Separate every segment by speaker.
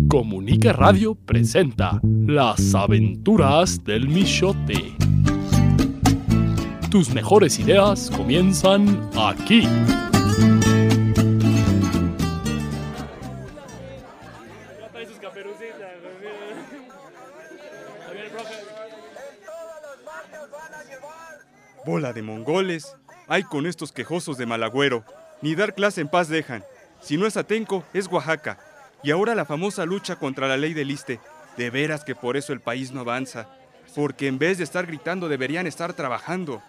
Speaker 1: Comunica Radio presenta Las aventuras del Michote. Tus mejores ideas comienzan aquí.
Speaker 2: Bola de mongoles. Ay, con estos quejosos de Malagüero. Ni dar clase en paz dejan. Si no es Atenco, es Oaxaca. Y ahora la famosa lucha contra la ley del ISSSTE. De veras que por eso el país no avanza. Porque en vez de estar gritando, deberían estar trabajando.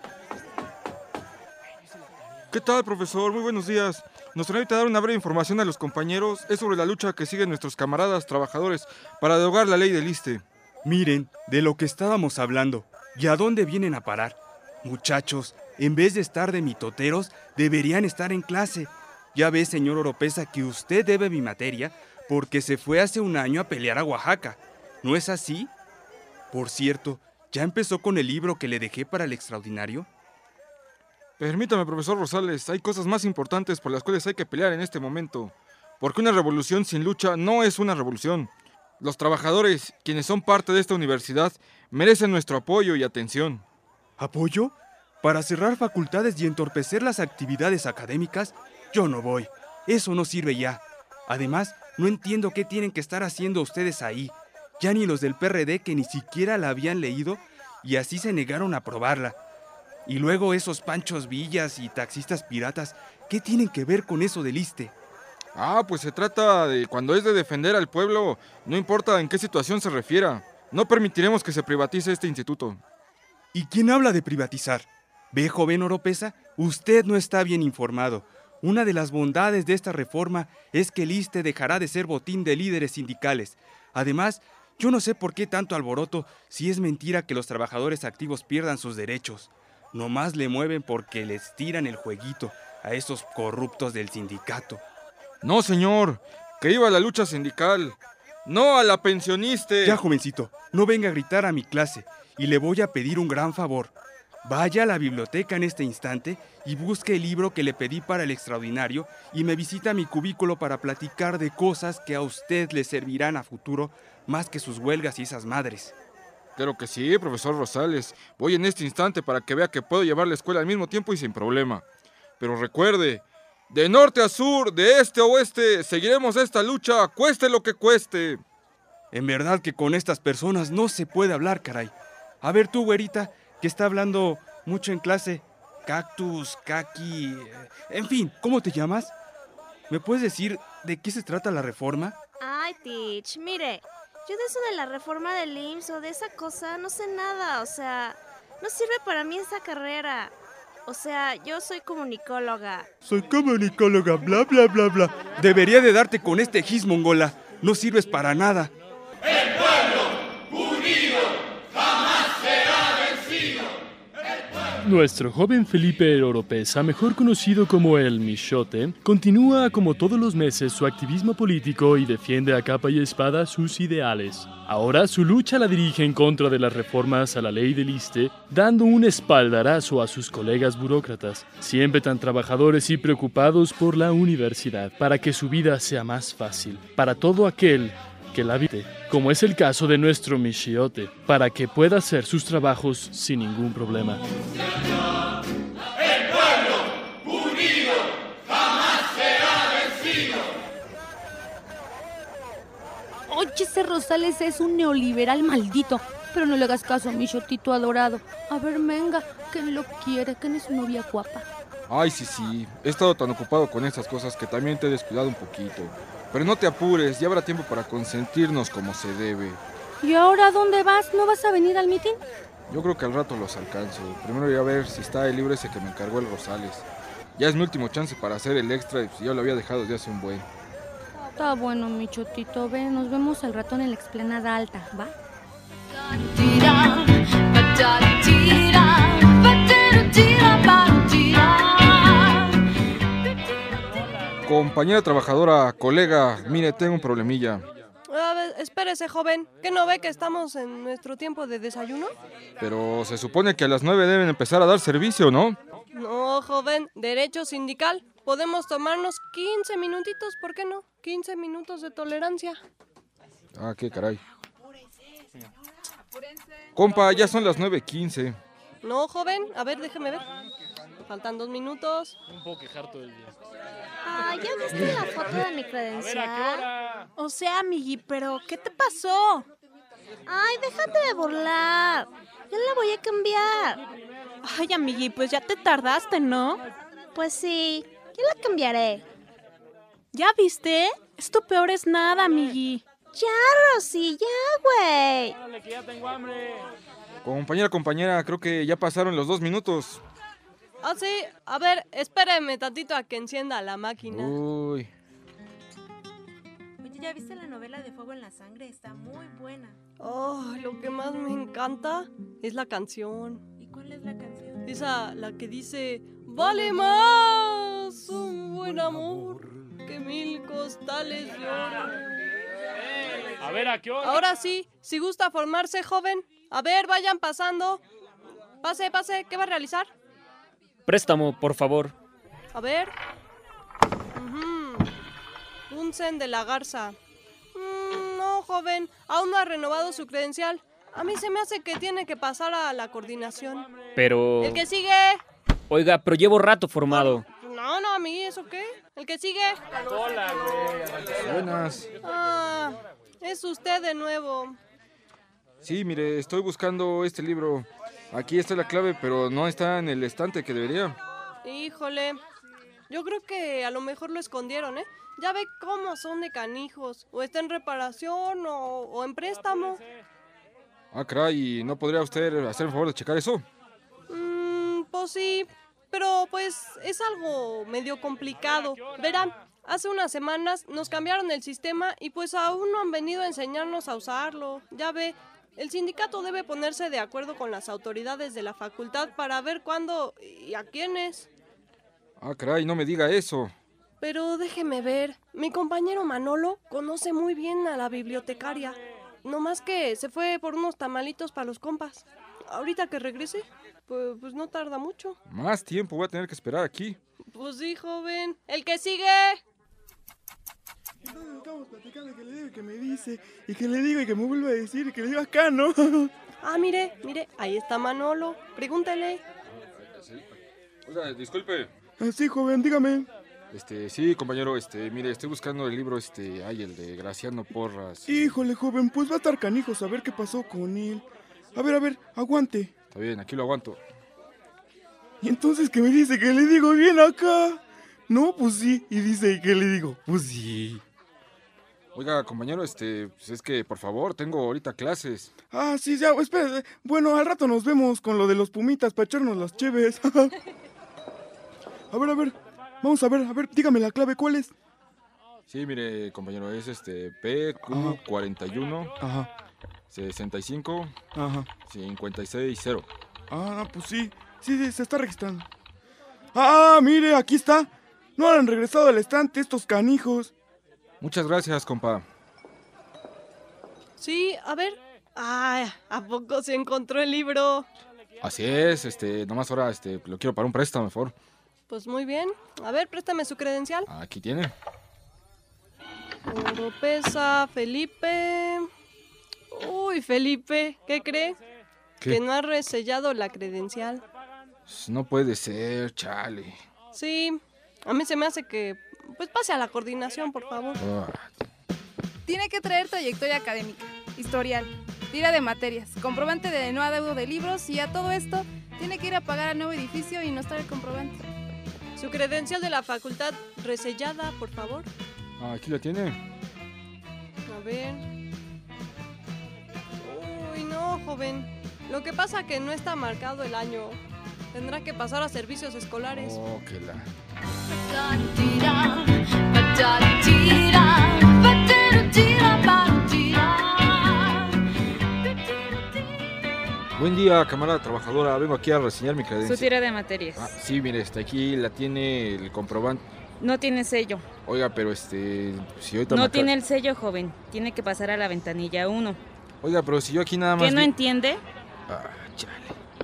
Speaker 3: ¿Qué tal, profesor? Muy buenos días. Nos permite dar una breve información a los compañeros. Es sobre la lucha que siguen nuestros camaradas trabajadores para derogar la ley del ISSSTE.
Speaker 2: Miren, de lo que estábamos hablando. ¿Y a dónde vienen a parar? Muchachos, en vez de estar de mitoteros, deberían estar en clase. Ya ve, señor Oropesa, que usted debe mi materia porque se fue hace un año a pelear a Oaxaca. ¿No es así? Por cierto, ¿ya empezó con el libro que le dejé para el extraordinario?
Speaker 3: Permítame, profesor Rosales, hay cosas más importantes por las cuales hay que pelear en este momento. Porque una revolución sin lucha no es una revolución. Los trabajadores, quienes son parte de esta universidad, merecen nuestro apoyo y atención.
Speaker 2: ¿Apoyo? ¿Para cerrar facultades y entorpecer las actividades académicas? Yo no voy. Eso no sirve ya. Además, no entiendo qué tienen que estar haciendo ustedes ahí. Ya ni los del PRD, que ni siquiera la habían leído y así se negaron a aprobarla. Y luego esos Panchos Villas y taxistas piratas, ¿qué tienen que ver con eso del ISSSTE?
Speaker 3: Pues se trata de cuando es de defender al pueblo, no importa en qué situación se refiera. No permitiremos que se privatice este instituto.
Speaker 2: ¿Y quién habla de privatizar? Ve, joven Oropesa, usted no está bien informado. Una de las bondades de esta reforma es que el ISSSTE dejará de ser botín de líderes sindicales. Además, yo no sé por qué tanto alboroto si es mentira que los trabajadores activos pierdan sus derechos. Nomás le mueven porque les tiran el jueguito a esos corruptos del sindicato.
Speaker 3: No, señor, que viva la lucha sindical. No a la pensionista.
Speaker 2: Ya, jovencito, no venga a gritar a mi clase y le voy a pedir un gran favor. Vaya a la biblioteca en este instante y busque el libro que le pedí para el extraordinario y me visita a mi cubículo para platicar de cosas que a usted le servirán a futuro más que sus huelgas y esas madres.
Speaker 3: Claro que sí, profesor Rosales. Voy en este instante para que vea que puedo llevar la escuela al mismo tiempo y sin problema. Pero recuerde, de norte a sur, de este a oeste, seguiremos esta lucha, cueste lo que cueste.
Speaker 2: En verdad que con estas personas no se puede hablar, caray. A ver tú, güerita, que está hablando mucho en clase. Cactus, caqui... En fin, ¿cómo te llamas? ¿Me puedes decir de qué se trata la reforma?
Speaker 4: Ay, Teach, mire, yo de eso de la reforma del IMSS o de esa cosa no sé nada, o sea, no sirve para mí esa carrera. O sea, yo soy comunicóloga.
Speaker 2: Soy comunicóloga, bla, bla, bla, bla. Debería de darte con este gis, mongola. No sirves para nada.
Speaker 5: El pueblo unido jamás será vencido.
Speaker 1: Nuestro joven Felipe Oropesa, mejor conocido como el Michote, continúa como todos los meses su activismo político y defiende a capa y espada sus ideales. Ahora su lucha la dirige en contra de las reformas a la ley del ISSSTE, dando un espaldarazo a sus colegas burócratas, siempre tan trabajadores y preocupados por la universidad, para que su vida sea más fácil, para todo aquel que la vive, como es el caso de nuestro Michote, para que pueda hacer sus trabajos sin ningún problema.
Speaker 5: El pueblo unido jamás será vencido.
Speaker 6: Oye, ese Rosales es un neoliberal maldito. Pero no le hagas caso a mi Chotito adorado. A ver, venga, que lo quiere, que no es su novia guapa.
Speaker 3: Ay, sí, he estado tan ocupado con estas cosas que también te he descuidado un poquito. Pero no te apures, ya habrá tiempo para consentirnos como se debe.
Speaker 6: ¿Y ahora a dónde vas? ¿No vas a venir al mitin?
Speaker 3: Yo creo que al rato los alcanzo. Primero voy a ver si está el libro ese que me encargó el Rosales. Ya es mi último chance para hacer el extra y pues ya lo había dejado desde hace un buen.
Speaker 6: Está bueno, mi Chotito, ve, nos vemos al rato en la explanada alta, ¿va?
Speaker 3: Compañera trabajadora, colega, mire, tengo un problemilla.
Speaker 7: A ver, espérese, joven. ¿Qué no ve que estamos en nuestro tiempo de desayuno?
Speaker 3: Pero se supone que a las 9 deben empezar a dar servicio, ¿no?
Speaker 7: No, joven. Derecho sindical. Podemos tomarnos 15 minutitos, ¿por qué no? 15 minutos de tolerancia.
Speaker 3: Ah, qué caray. Compa, ya son las 9:15.
Speaker 7: No, joven, a ver, déjeme ver. Faltan 2 minutos.
Speaker 1: Un poco harto del día.
Speaker 4: Ah, ¿ya viste la foto de mi
Speaker 1: A ver, ¿a qué
Speaker 4: credencial?
Speaker 1: hora?
Speaker 8: O sea, amigui, pero ¿qué te pasó?
Speaker 4: Ay, déjate de burlar. Ya la voy a cambiar.
Speaker 8: Ay, amigui, pues ya te tardaste, ¿no?
Speaker 4: Pues sí, ya la cambiaré.
Speaker 8: ¿Ya viste? Esto peor es nada, amigui.
Speaker 4: Ya, Rosy, ya, güey.
Speaker 1: Dale, que ya tengo hambre.
Speaker 3: Compañera, creo que ya pasaron los 2 minutos.
Speaker 7: Ah, sí, a ver, espéreme tantito a que encienda la máquina.
Speaker 3: Uy.
Speaker 9: Oye, ¿ya viste la novela de Fuego en la Sangre? Está muy buena.
Speaker 7: Oh, lo que más me encanta es la canción.
Speaker 9: ¿Y cuál es la canción?
Speaker 7: Esa, la que dice, vale más un buen amor que 1000 costales de oro.
Speaker 1: A ver, ¿a qué hora?
Speaker 7: Ahora sí, si gusta formarse, joven. A ver, vayan pasando. Pase, ¿qué va a realizar?
Speaker 10: Préstamo, por favor.
Speaker 7: A ver. Un Zen de la Garza. No, joven, aún no ha renovado su credencial. A mí se me hace que tiene que pasar a la coordinación.
Speaker 10: Pero...
Speaker 7: El que sigue.
Speaker 10: Oiga, pero llevo rato formado.
Speaker 7: No, a mí, ¿eso qué? El que sigue.
Speaker 1: Hola, güey.
Speaker 3: Buenas.
Speaker 7: Ah, es usted de nuevo.
Speaker 3: Sí, mire, estoy buscando este libro. Aquí está la clave, pero no está en el estante que debería.
Speaker 7: Híjole, yo creo que a lo mejor lo escondieron, ¿eh? Ya ve cómo son de canijos. O está en reparación o en préstamo.
Speaker 3: Ah, caray, ¿y no podría usted hacer el favor de checar eso?
Speaker 7: Pues sí, pero pues es algo medio complicado. Verán, hace unas semanas nos cambiaron el sistema y pues aún no han venido a enseñarnos a usarlo. Ya ve, el sindicato debe ponerse de acuerdo con las autoridades de la facultad para ver cuándo y a quiénes.
Speaker 3: Ah, caray, no me diga eso.
Speaker 7: Pero déjeme ver, mi compañero Manolo conoce muy bien a la bibliotecaria. No más que se fue por unos tamalitos para los compas. Ahorita que regrese, pues no tarda mucho.
Speaker 3: Más tiempo voy a tener que esperar aquí.
Speaker 7: Pues sí, joven. ¡El que sigue!
Speaker 11: Entonces estamos platicando que le digo y que me dice, y que le digo y que me vuelve a decir, y que le digo acá, ¿no?
Speaker 7: Ah, mire, ahí está Manolo. Pregúntele.
Speaker 3: Oiga, disculpe.
Speaker 11: Sí, joven, dígame.
Speaker 3: Sí, compañero, mire, estoy buscando el libro, el de Graciano Porras.
Speaker 11: Híjole, joven, pues va a estar canijo saber qué pasó con él. A ver, aguante.
Speaker 3: Está bien, aquí lo aguanto.
Speaker 11: Y entonces que me dice que le digo bien acá. No, pues sí, y dice que le digo, pues sí.
Speaker 3: Oiga, compañero, pues es que, por favor, tengo ahorita clases.
Speaker 11: Ah, sí, ya, espera. Bueno, al rato nos vemos con lo de los pumitas para echarnos las cheves. A ver, vamos a ver, dígame la clave, ¿cuál es?
Speaker 3: Sí, mire, compañero, es PQ41
Speaker 11: Ajá.
Speaker 3: 65
Speaker 11: Ajá.
Speaker 3: 56 0.
Speaker 11: Ah, pues sí, se está registrando. Ah, mire, aquí está. No han regresado al estante estos canijos.
Speaker 3: Muchas gracias, compa.
Speaker 7: Sí, a ver. Ah, ¿a poco se encontró el libro?
Speaker 3: Así es, nomás ahora, lo quiero para un préstamo, por favor.
Speaker 7: Pues muy bien. A ver, préstame su credencial.
Speaker 3: Aquí tiene.
Speaker 7: Oropesa, Felipe. Uy, Felipe, ¿qué cree?
Speaker 3: ¿Qué?
Speaker 7: Que no ha resellado la credencial.
Speaker 3: No puede ser, chale.
Speaker 7: Sí, a mí se me hace que pues pase a la coordinación, por favor.
Speaker 12: Tiene que traer trayectoria académica, historial, tira de materias, comprobante de no adeudo de libros y a todo esto tiene que ir a pagar al nuevo edificio y no estar el comprobante.
Speaker 7: Su credencial de la facultad resellada, por favor.
Speaker 3: Aquí la tiene.
Speaker 7: A ver. Uy, no, joven. Lo que pasa que no está marcado el año. Tendrá que pasar a servicios escolares.
Speaker 3: Oh, que la... Buen día, camarada trabajadora. Vengo aquí a reseñar mi credencial.
Speaker 13: Su tira de materias.
Speaker 3: Sí, mire, aquí la tiene el comprobante.
Speaker 13: No tiene sello.
Speaker 3: Oiga, pero si ahorita
Speaker 13: no tiene el sello, joven. Tiene que pasar a la ventanilla 1.
Speaker 3: Oiga, pero si yo aquí nada más...
Speaker 13: ¿Qué no entiende?
Speaker 3: Chale.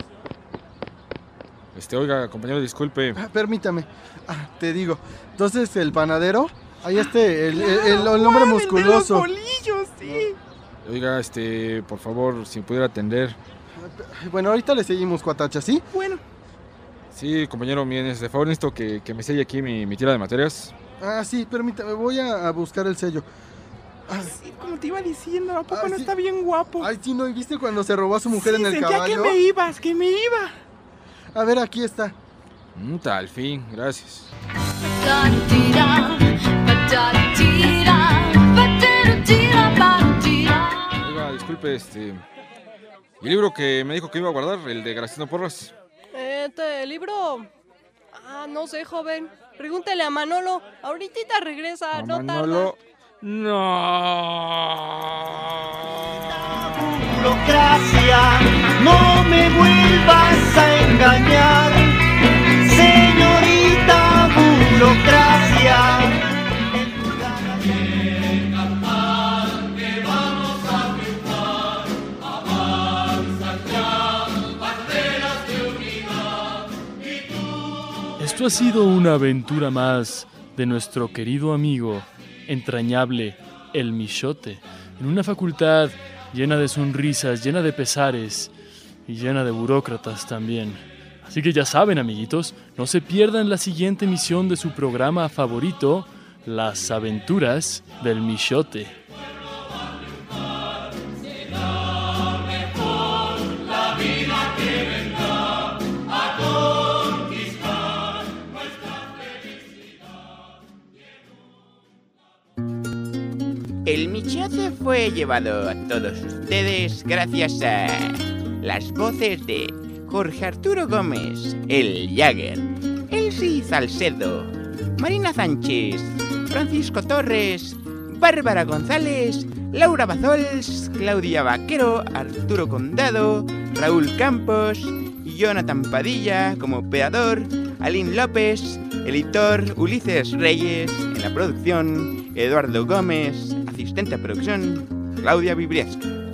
Speaker 3: Oiga, compañero, disculpe.
Speaker 14: Permítame. Te digo. Entonces, el panadero, ahí el hombre musculoso.
Speaker 11: El de los bolillos, sí.
Speaker 3: Oiga, por favor, si pudiera atender.
Speaker 14: Bueno, ahorita le seguimos, cuatacha, ¿sí?
Speaker 11: Bueno.
Speaker 3: Sí, compañero, miren, de favor necesito que me selle aquí mi tira de materias.
Speaker 14: Ah, sí, permítame, voy a buscar el sello.
Speaker 11: Sí, como te iba diciendo, ¿a poco no está bien guapo?
Speaker 14: Ay, sí, ¿no? ¿Y viste cuando se robó a su mujer en el
Speaker 11: sentía
Speaker 14: caballo?
Speaker 11: que me iba.
Speaker 14: A ver, aquí está.
Speaker 3: Al fin, gracias. Oiga, disculpe, ¿y el libro que me dijo que iba a guardar, el de Graciano Porras?
Speaker 7: ¿Libro? No sé, joven. Pregúntele a Manolo. Ahorita regresa, no tarda.
Speaker 3: No.
Speaker 15: Burocracia, no me vuelvas a engañar, señorita burocracia.
Speaker 1: Esto ha sido una aventura más de nuestro querido amigo entrañable, el Michote, en una facultad llena de sonrisas, llena de pesares y llena de burócratas también. Así que ya saben, amiguitos, no se pierdan la siguiente emisión de su programa favorito, Las Aventuras del Michote.
Speaker 16: El Michote fue llevado a todos ustedes gracias a las voces de Jorge Arturo Gómez, el Jagger, Elsie Salcedo, Marina Sánchez, Francisco Torres, Bárbara González, Laura Bazols, Claudia Vaquero, Arturo Condado, Raúl Campos, Jonathan Padilla como operador, Aline López, editor Ulises Reyes, en la producción Eduardo Gómez, asistente de producción Claudia Vibriesca.